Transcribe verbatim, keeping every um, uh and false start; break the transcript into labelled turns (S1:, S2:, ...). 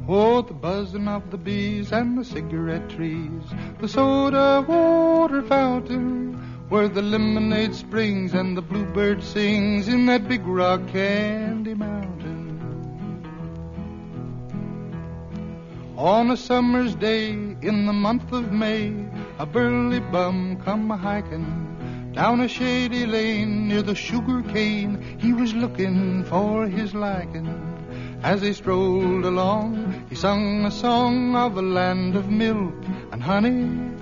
S1: Oh, the buzzing of the bees and the cigarette trees, the soda water fountain, where the lemonade springs and the bluebird sings in that big rock candy mountain. On a summer's day in the month of May, a burly bum come a-hiking down a shady lane near the sugar cane. He was looking for his liking. As he strolled along, he sung a song of a land of milk and honey